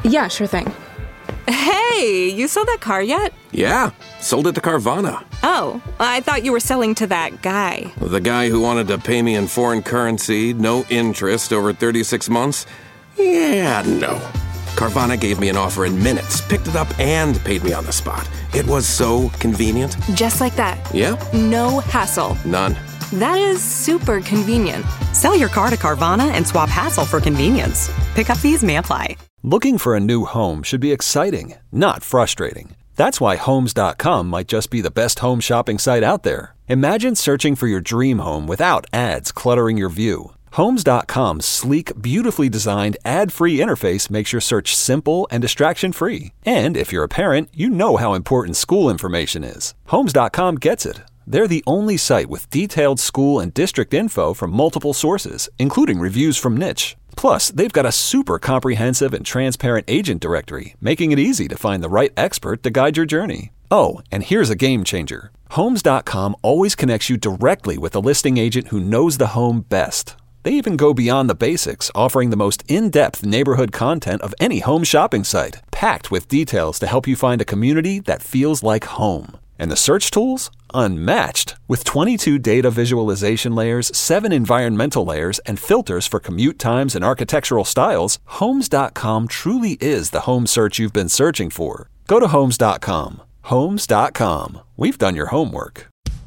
Yeah, sure thing. Hey, you sold that car yet? Yeah, sold it to Carvana. Oh, I thought you were selling to that guy. The guy who wanted to pay me in foreign currency, no interest, over 36 months? Yeah, no. Carvana gave me an offer in minutes, picked it up, and paid me on the spot. It was so convenient. Just like that. Yep. No hassle. None. That is super convenient. Sell your car to Carvana and swap hassle for convenience. Pickup fees may apply. Looking for a new home should be exciting, not frustrating. That's why Homes.com might just be the best home shopping site out there. Imagine searching for your dream home without ads cluttering your view. Homes.com's sleek, beautifully designed, ad-free interface makes your search simple and distraction-free. And if you're a parent, you know how important school information is. Homes.com gets it. They're the only site with detailed school and district info from multiple sources, including reviews from Niche. Plus, they've got a super comprehensive and transparent agent directory, making it easy to find the right expert to guide your journey. Oh, and here's a game changer. Homes.com always connects you directly with a listing agent who knows the home best. They even go beyond the basics, offering the most in-depth neighborhood content of any home shopping site, packed with details to help you find a community that feels like home. And the search tools? Unmatched. With 22 data visualization layers, 7 environmental layers, and filters for commute times and architectural styles, Homes.com truly is the home search you've been searching for. Go to Homes.com. Homes.com. We've done your homework.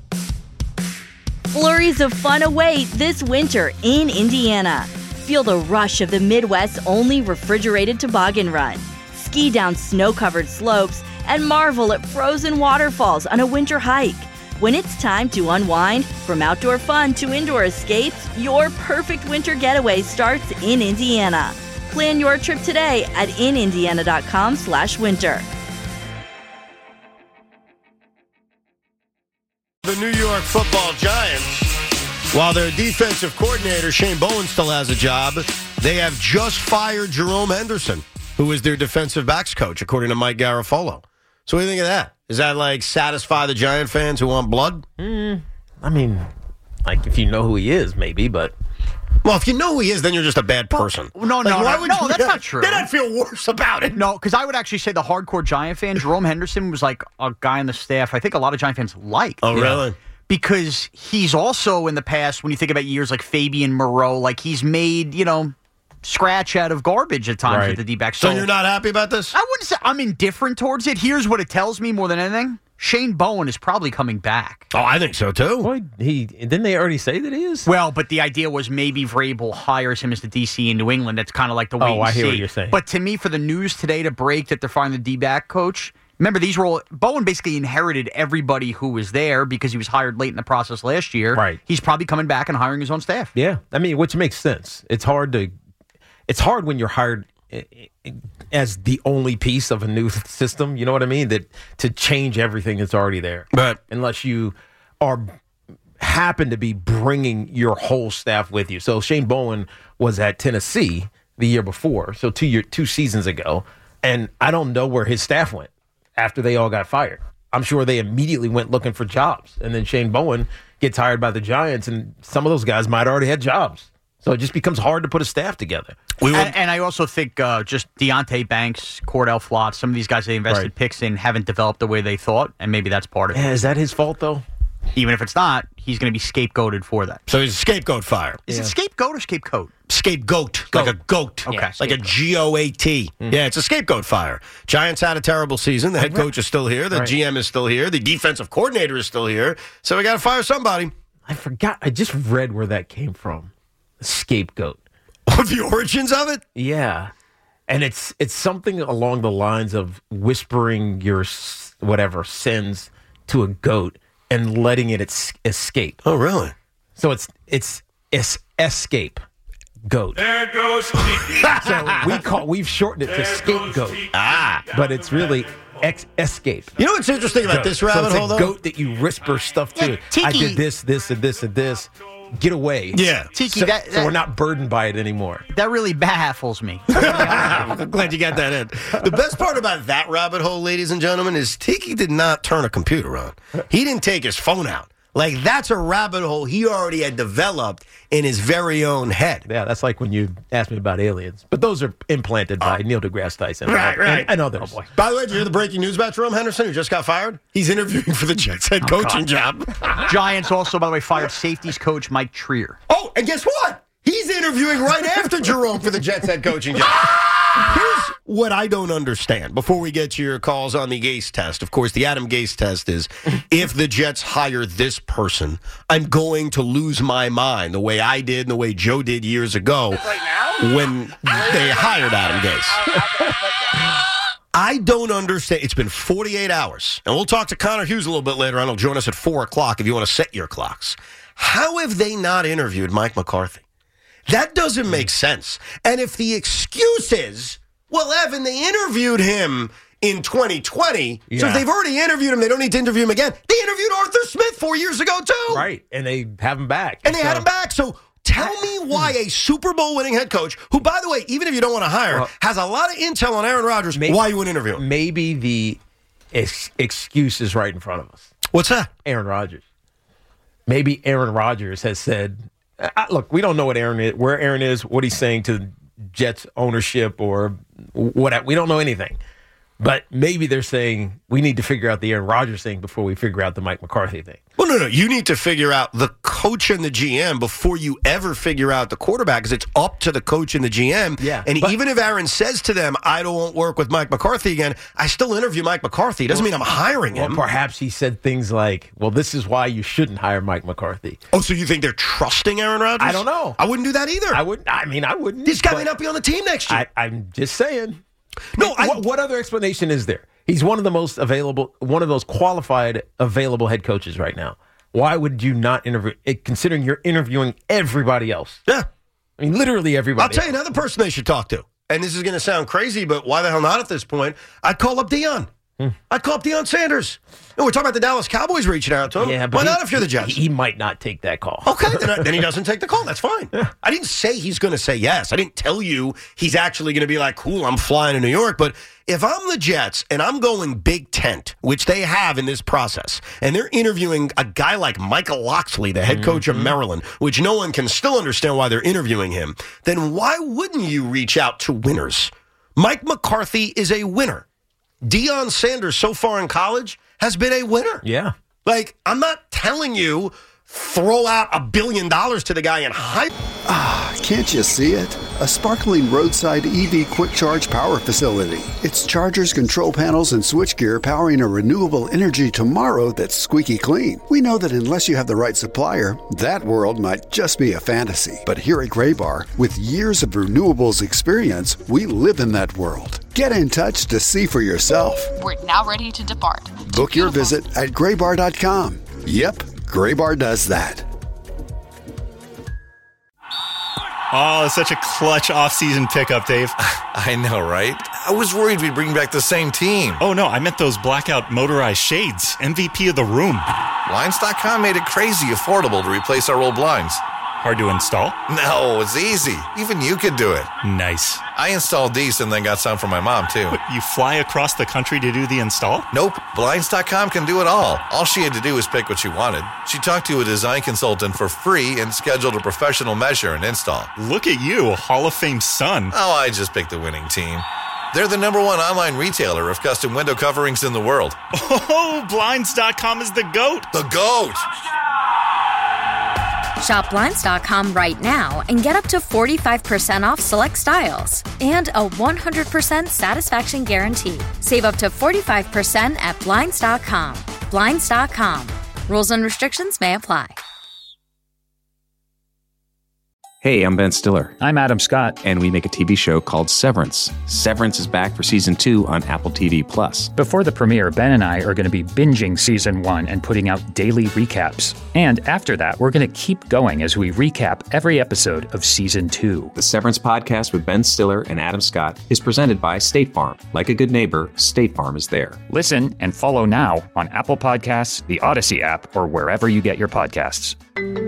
Flurries of fun await this winter in Indiana. Feel the rush of the Midwest's only refrigerated toboggan run. Ski down snow-covered slopes and marvel at frozen waterfalls on a winter hike. When it's time to unwind, from outdoor fun to indoor escapes, your perfect winter getaway starts in Indiana. Plan your trip today at inindiana.com/winter. The New York Football Giants, while their defensive coordinator, Shane Bowen, still has a job, they have just fired Jerome Henderson, who is their defensive backs coach, according to Mike Garafolo. So what do you think of that? Does that, satisfy the Giant fans who want blood? I mean, if you know who he is, maybe, but... Well, if you know who he is, then you're just a bad person. No, that's not true. Then I'd feel worse about it. No, because I would actually say the hardcore Giant fan, Jerome Henderson, was like a guy on the staff I think a lot of Giant fans liked. Oh, really? Because he's also in the past, when you think about years like Fabian Moreau, he's made, scratch out of garbage at times with the D-backs. So you're not happy about this? I wouldn't say I'm indifferent towards it. Here's what it tells me more than anything. Shane Bowen is probably coming back. Oh, I think so, too. Boy, didn't they already say that he is? Well, but the idea was maybe Vrabel hires him as the DC in New England. That's kind of like the way I hear what you're saying. But to me, for the news today to break that they're firing the D-back coach, remember, these were all, Bowen basically inherited everybody who was there because he was hired late in the process last year. Right. He's probably coming back and hiring his own staff. Yeah. I mean, which makes sense. It's hard when you're hired as the only piece of a new system, you know what I mean? That to change everything that's already there. But unless you happen to be bringing your whole staff with you. So Shane Bowen was at Tennessee the year before, so 2 seasons ago, and I don't know where his staff went after they all got fired. I'm sure they immediately went looking for jobs, and then Shane Bowen gets hired by the Giants, and some of those guys might already had jobs. So it just becomes hard to put a staff together. And I also think just Deontay Banks, Cordell Flott, some of these guys they invested picks in haven't developed the way they thought, and maybe that's part of it. Is that his fault, though? Even if it's not, he's going to be scapegoated for that. So he's a scapegoat fire. Is it scapegoat or scapecoat? Scapegoat, like a goat. Okay. Like a GOAT. Yeah, it's a scapegoat fire. Giants had a terrible season. The head coach is still here. The GM is still here. The defensive coordinator is still here. So we got to fire somebody. I forgot. I just read where that came from. Scapegoat. The origins of it? Yeah. And it's something along the lines of whispering your sins to a goat and letting it escape. Oh, really? So it's escape goat. There goes So we've shortened it to scapegoat. But it's really escape. You know what's interesting about this rabbit hole, though? It's a goat that you whisper stuff to. Tiki. I did this, and this, and this. Get away. Yeah. Tiki, so we're not burdened by it anymore. That really baffles me. I'm glad you got that in. The best part about that rabbit hole, ladies and gentlemen, is Tiki did not turn a computer on. He didn't take his phone out. Like, that's a rabbit hole he already had developed in his very own head. Yeah, that's like when you asked me about aliens. But those are implanted by Neil deGrasse Tyson. Right. And others. Oh, boy. By the way, did you hear the breaking news about Jerome Henderson, who just got fired? He's interviewing for the Jets head coaching job. Giants also, by the way, fired safeties coach Mike Trier. Oh, and guess what? He's interviewing right after Jerome for the Jets head coaching job. Here's what I don't understand before we get to your calls on the Gase test. Of course, the Adam Gase test is if the Jets hire this person, I'm going to lose my mind the way I did and the way Joe did years ago when they hired Adam Gase. I don't understand. It's been 48 hours. And we'll talk to Connor Hughes a little bit later on. He'll join us at 4 o'clock if you want to set your clocks. How have they not interviewed Mike McCarthy? That doesn't make sense. And if the excuse is, well, Evan, they interviewed him in 2020, so if they've already interviewed him, they don't need to interview him again. They interviewed Arthur Smith 4 years ago, too. Right, and they have him back. Had him back, so tell me why a Super Bowl winning head coach, who, by the way, even if you don't want to hire, has a lot of intel on Aaron Rodgers, why you wouldn't interview him? Maybe the excuse is right in front of us. What's that? Aaron Rodgers. Maybe Aaron Rodgers has said, look, we don't know what where Aaron is, what he's saying to Jets ownership or what. We don't know anything. But maybe they're saying we need to figure out the Aaron Rodgers thing before we figure out the Mike McCarthy thing. Well, no. You need to figure out the coach and the GM before you ever figure out the quarterback, because it's up to the coach and the GM. Yeah, and even if Aaron says to them, I don't work with Mike McCarthy again, I still interview Mike McCarthy. It doesn't mean I'm hiring him. Or perhaps he said things like, well, this is why you shouldn't hire Mike McCarthy. Oh, so you think they're trusting Aaron Rodgers? I don't know. I wouldn't do that either. I wouldn't. This guy may not be on the team next year. I'm just saying. No, what other explanation is there? He's one of the most one of those qualified available head coaches right now. Why would you not interview, considering you're interviewing everybody else? Yeah. I mean, literally everybody I'll tell you another person they should talk to. And this is going to sound crazy, but why the hell not at this point? I'd call up Deion. I'd call up Deion Sanders. No, we're talking about the Dallas Cowboys reaching out to him. Yeah, but why not if you're the Jets? He might not take that call. Okay, then he doesn't take the call. That's fine. I didn't say he's going to say yes. I didn't tell you he's actually going to be like, cool, I'm flying to New York. But if I'm the Jets and I'm going big tent, which they have in this process, and they're interviewing a guy like Michael Locksley, the head coach of Maryland, which no one can still understand why they're interviewing him, then why wouldn't you reach out to winners? Mike McCarthy is a winner. Deion Sanders, so far in college, has been a winner. Yeah. Like, I'm not telling you throw out $1 billion to the guy and hype. Can't you see it? A sparkling roadside EV quick charge power facility. It's chargers, control panels, and switchgear powering a renewable energy tomorrow that's squeaky clean. We know that unless you have the right supplier, that world might just be a fantasy. But here at Graybar, with years of renewables experience, we live in that world. Get in touch to see for yourself. We're now ready to depart. Book your visit at graybar.com. Yep, Graybar does that. Oh, such a clutch off-season pickup, Dave. I know, right? I was worried we'd bring back the same team. Oh, no, I meant those blackout motorized shades. MVP of the room. Blinds.com made it crazy affordable to replace our old blinds. Hard to install? No, it's easy. Even you could do it. Nice. I installed these and then got some for my mom, too. What, you fly across the country to do the install? Nope. Blinds.com can do it all. All she had to do was pick what she wanted. She talked to a design consultant for free and scheduled a professional measure and install. Look at you, Hall of Fame son. Oh, I just picked the winning team. They're the #1 online retailer of custom window coverings in the world. Oh, Blinds.com is the GOAT. The GOAT! Shop Blinds.com right now and get up to 45% off select styles and a 100% satisfaction guarantee. Save up to 45% at Blinds.com. Blinds.com. Rules and restrictions may apply. Hey, I'm Ben Stiller. I'm Adam Scott. And we make a TV show called Severance. Severance is back for Season 2 on Apple TV+. Before the premiere, Ben and I are going to be binging Season 1 and putting out daily recaps. And after that, we're going to keep going as we recap every episode of Season 2. The Severance podcast with Ben Stiller and Adam Scott is presented by State Farm. Like a good neighbor, State Farm is there. Listen and follow now on Apple Podcasts, the Odyssey app, or wherever you get your podcasts.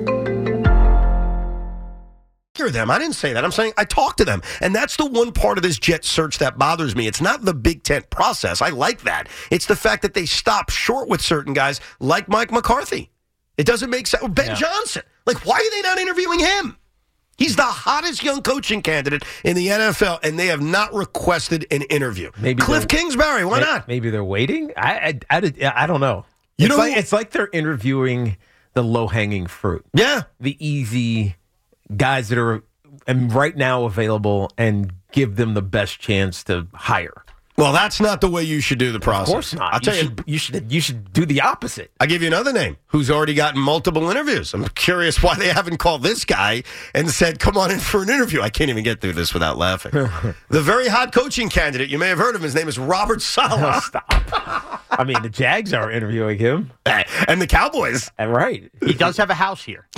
Them. I didn't say that. I'm saying I talked to them. And that's the one part of this Jet search that bothers me. It's not the big tent process. I like that. It's the fact that they stop short with certain guys like Mike McCarthy. It doesn't make sense. Ben Johnson. Like, why are they not interviewing him? He's the hottest young coaching candidate in the NFL, and they have not requested an interview. Maybe Cliff Kingsbury, why not? Maybe they're waiting? I don't know. It's like they're interviewing the low-hanging fruit. Yeah. The easy guys that are right now available and give them the best chance to hire. Well, that's not the way you should do the process. Of course not. I'll tell you should do the opposite. I'll give you another name who's already gotten multiple interviews. I'm curious why they haven't called this guy and said, come on in for an interview. I can't even get through this without laughing. The very hot coaching candidate, you may have heard of him. His name is Robert Saleh. Stop. I mean, the Jags are interviewing him. And the Cowboys. Right. He does have a house here.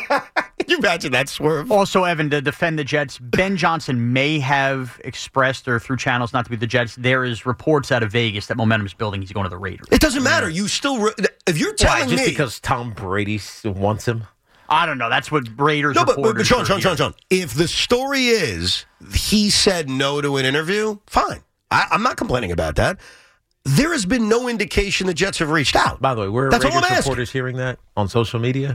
Can you imagine that swerve? Also, Evan, to defend the Jets, Ben Johnson may have expressed, or through channels not to be the Jets, there is reports out of Vegas that momentum's building. He's going to the Raiders. It doesn't matter. You still, if you're telling me. Just because Tom Brady wants him? I don't know. That's what Raiders reporters. But Sean. If the story is he said no to an interview, fine. I'm not complaining about that. There has been no indication the Jets have reached out. By the way, were That's Raiders reporters hearing that on social media?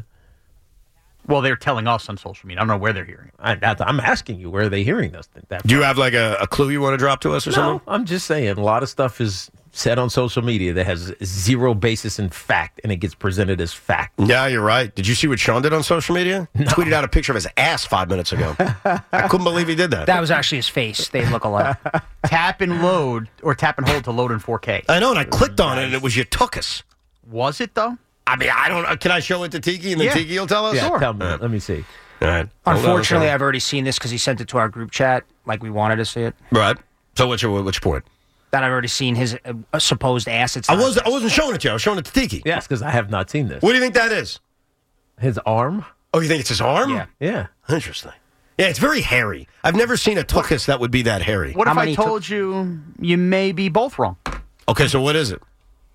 Well, they're telling us on social media. I don't know where they're hearing it. I'm asking you, where are they hearing this? Do you have like a clue you want to drop to us or something? I'm just saying a lot of stuff is said on social media that has zero basis in fact, and it gets presented as fact. Yeah, you're right. Did you see what Sean did on social media? No. Tweeted out a picture of his ass 5 minutes ago. I couldn't believe he did that. That was actually his face. They look alike. Tap and hold to load in 4K. I know, and I clicked on it, and it was Yatukis. Was it, though? I mean, I don't know. Can I show it to Tiki, and then Tiki will tell us? Yeah, sure. Tell me. Let me see. All right. Unfortunately, I've already seen this because he sent it to our group chat like we wanted to see it. Right. So what's your point? That I've already seen his supposed ass. I wasn't showing it to you. I was showing it to Tiki. Yes, because I have not seen this. What do you think that is? His arm? Oh, you think it's his arm? Yeah. Interesting. Yeah, it's very hairy. I've never seen a tuchus that would be that hairy. What if I told you may be both wrong? Okay, so what is it?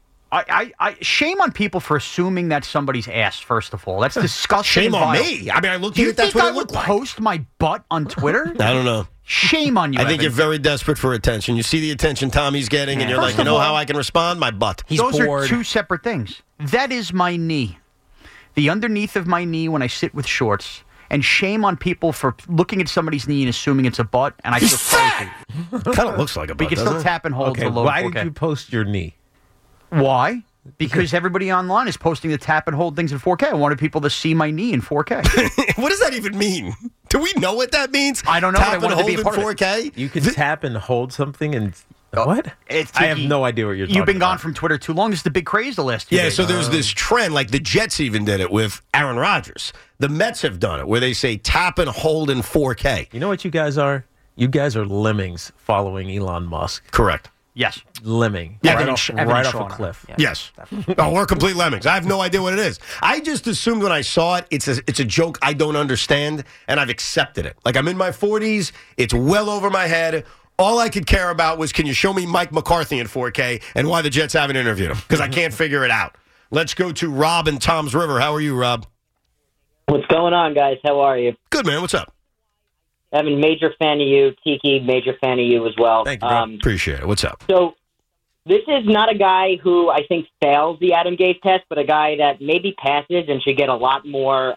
I shame on people for assuming that's somebody's ass, first of all. That's disgusting. Shame on me. I mean, I looked at it, that's what it looked like. Do you think I would post my butt on Twitter? I don't know. Shame on you, I think Evan. you're very desperate for attention. You see the attention Tommy's getting, and you're First like, you know of all, how I can respond? My butt. Those are two separate things. That is my knee. The underneath of my knee when I sit with shorts. And shame on people for looking at somebody's knee and assuming it's a butt. And I He's still fat! Kind of looks like a butt, But you can doesn't still it? tap and hold Okay, to load why 4K. did you post your knee? Why? Because everybody online is posting the tap and hold things in 4K. I wanted people to see my knee in 4K. What does that even mean? Do we know what that means? I don't know. Tap but I and wanted to be hold a part in of it. 4K? You can tap and hold something and... What? I have no idea what you're talking about. You've been gone from Twitter too long. This is the big craze the last few days. So there's this trend, like the Jets even did it with Aaron Rodgers. The Mets have done it, where they say tap and hold in 4K. You know what you guys are? You guys are lemmings following Elon Musk. Correct. Yes. Lemming. Yeah, right off a cliff. Yeah. Yes. Oh, we're complete lemmings. I have no idea what it is. I just assumed when I saw it, it's a joke I don't understand, and I've accepted it. Like, I'm in my 40s. It's well over my head. All I could care about was, can you show me Mike McCarthy in 4K and why the Jets haven't interviewed him? Because I can't figure it out. Let's go to Rob in Tom's River. How are you, Rob? What's going on, guys? How are you? Good, man. What's up? Evan, major fan of you. Tiki, major fan of you as well. Thank you, bro. Appreciate it. What's up? So, this is not a guy who I think fails the Adam Gase test, but a guy that maybe passes and should get a lot more,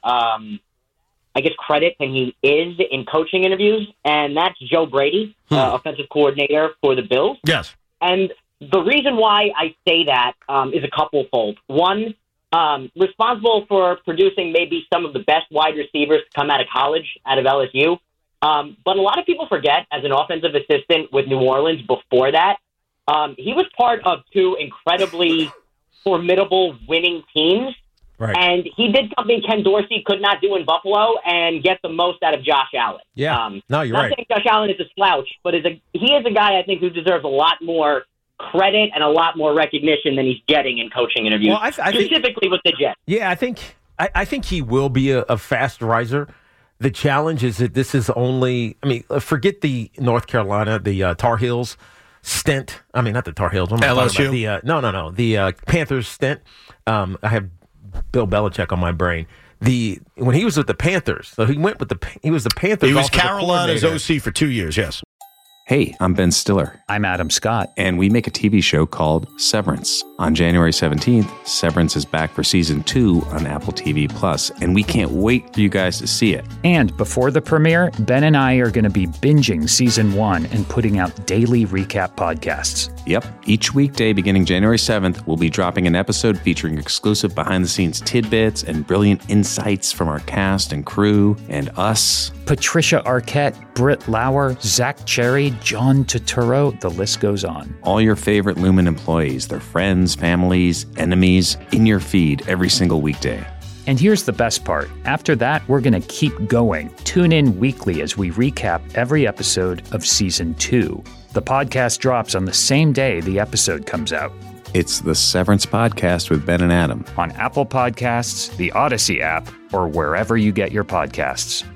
credit than he is in coaching interviews, and that's Joe Brady, offensive coordinator for the Bills. Yes. And the reason why I say that is a couple-fold. One, responsible for producing maybe some of the best wide receivers to come out of college, out of LSU. But a lot of people forget, as an offensive assistant with New Orleans before that, he was part of two incredibly formidable winning teams. Right. And he did something Ken Dorsey could not do in Buffalo and get the most out of Josh Allen. Yeah. No, you're not right. saying Josh Allen is a slouch, but he is a guy I think who deserves a lot more credit and a lot more recognition than he's getting in coaching interviews, Well, I think- specifically with the Jets. Yeah, I think he will be a fast riser. The challenge is that this is only, forget the North Carolina, the Tar Heels stint. I mean, not the Tar Heels. What am I talking about? No. The Panthers stint. I have Bill Belichick on my brain. When he was with the Panthers, so he went with he was the Panthers. He was offensive Carolina's coordinator. OC for 2 years, yes. Hey, I'm Ben Stiller. I'm Adam Scott. And we make a TV show called Severance. On January 17th, Severance is back for season 2 on Apple TV+, and we can't wait for you guys to see it. And before the premiere, Ben and I are going to be binging season 1 and putting out daily recap podcasts. Yep, each weekday beginning January 7th, we'll be dropping an episode featuring exclusive behind-the-scenes tidbits and brilliant insights from our cast and crew and us. Patricia Arquette, Britt Lauer, Zach Cherry, John Turturro, the list goes on. All your favorite Lumen employees, their friends, families, enemies, in your feed every single weekday. And here's the best part. After that, we're going to keep going. Tune in weekly as we recap every episode of Season 2. The podcast drops on the same day the episode comes out. It's the Severance Podcast with Ben and Adam. On Apple Podcasts, the Odyssey app, or wherever you get your podcasts.